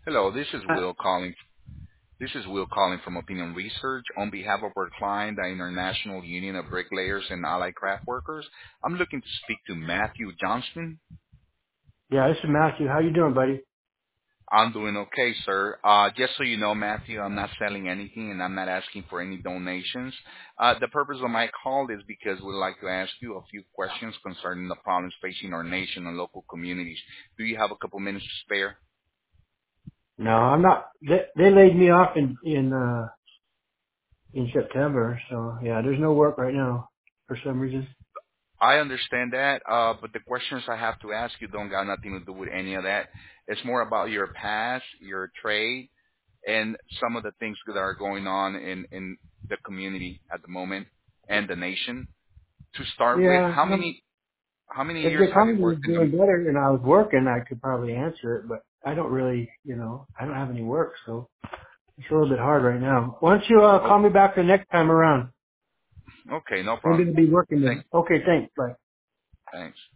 Hello, this is Uh, Will calling. This is Will calling from Opinion Research on behalf of our client, the International Union of Bricklayers and Allied Craft Workers. I'm looking to speak to Matthew Johnston. yeah, this is Matthew. How you doing, buddy? I'm doing okay, sir. Just so you know, Matthew, I'm not selling anything and I'm not asking for any donations. The purpose of my call is because we'd like to ask you a few questions concerning the problems facing our nation and local communities. Do you have a couple minutes to spare? No, I'm not. They laid me off in September, so yeah, there's no work right now for some reason. I understand that, but the questions I have to ask you don't got nothing to do with any of that. It's more about your past, your trade, and some of the things that are going on in the community at the moment and the nation. To start with, Yeah, how many if years the have you economy was worked in doing the? better and I was working, I could probably answer it, but I don't really, I don't have any work, so it's a little bit hard right now. Why don't you Oh, call me back the next time around? okay, no Maybe problem. I'll be working Thanks. then. Okay, thanks. Bye. Thanks.